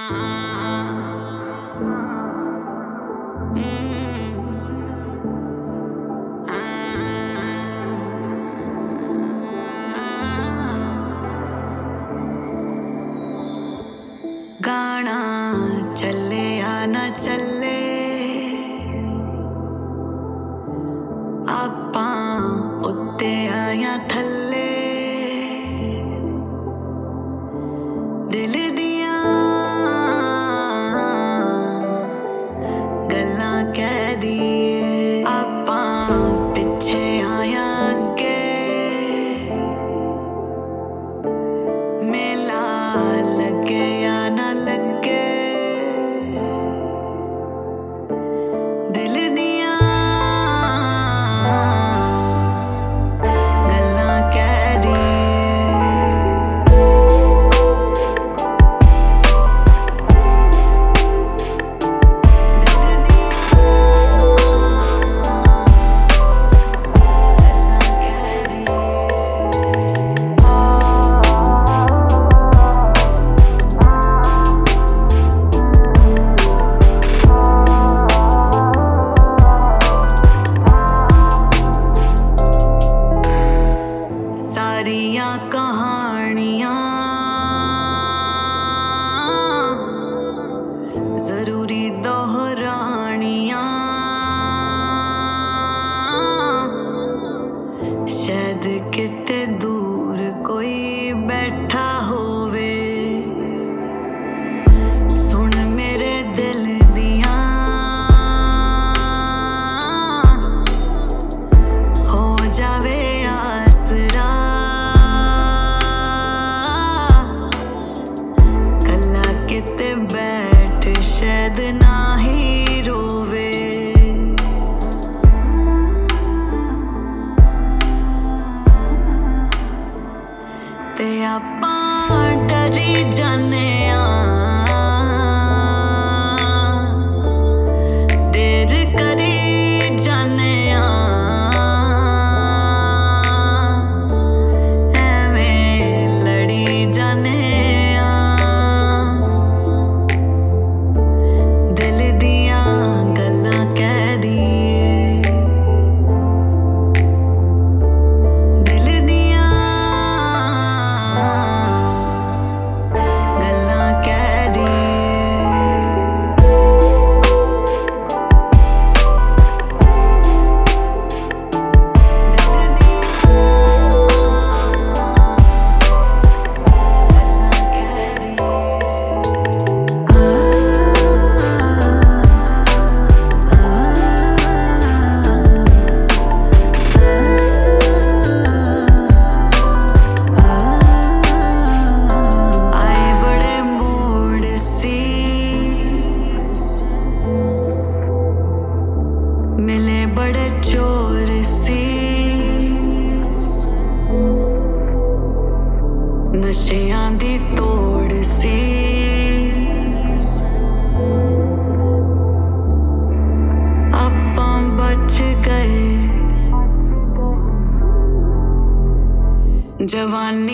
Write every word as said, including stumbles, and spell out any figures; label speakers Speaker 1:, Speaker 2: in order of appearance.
Speaker 1: गाना चले या ना चले आपां उत्ते आया थल्ले दिल दियां गल्लां कह दिए आपां पिछे आया अगे मेला लगे या ना लगे दिल दियां गल्लां कह दिए सारियां कहानियां जरूरी दोहरानियां शायद किते दूर कोई बैठा होवे सुन मेरे दिल दियां हो जावे आसरा किते बैठ शायद ना ही रोवे ते आपां डरी जाने देर करी जाने एवें लड़ी जाने मिले बड़े चोर सी नशियां दी तोड़ सी आपां बच गए जवानी